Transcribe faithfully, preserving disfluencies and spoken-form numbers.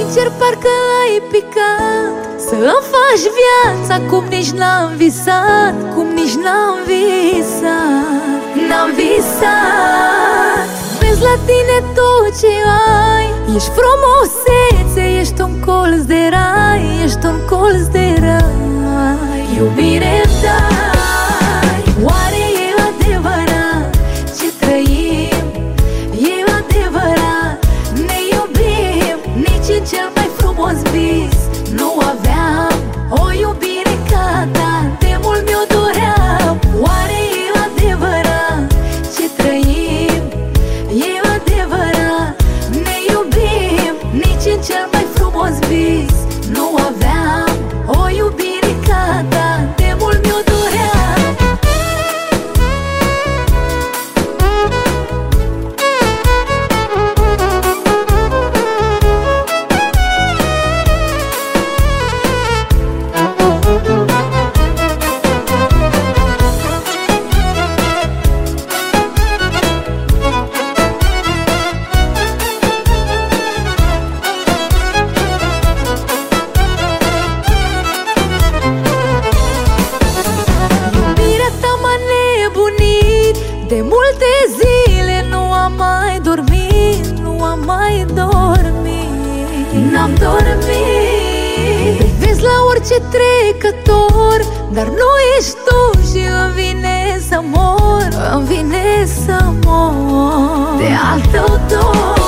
sincer parcă ai picat să-mi faci viața cum nici n-am visat, cum nici n-am visat, n-am visat. Vezi la tine tot ce ai, ești frumusețe, ești un colț de rai, ești un colț de rai. Iubire-mi dai, oare e adevărat ce trăim? E adevărat, ne iubim, nici în cel mai frumos vis nu aveam o iubire ca ta, de mult mi-o doream. Oare e adevărat ce trăim? E adevărat, ne iubim, nici în cel mai frumos vis nu aveam o iubire ca ta, de mult mi-o doream. De multe zile nu am mai dormit, nu am mai dormit, n-am dormit. Te vezi la orice trecător, dar nu ești tu și îmi vine să mor, îmi vine să mor de al tău dor.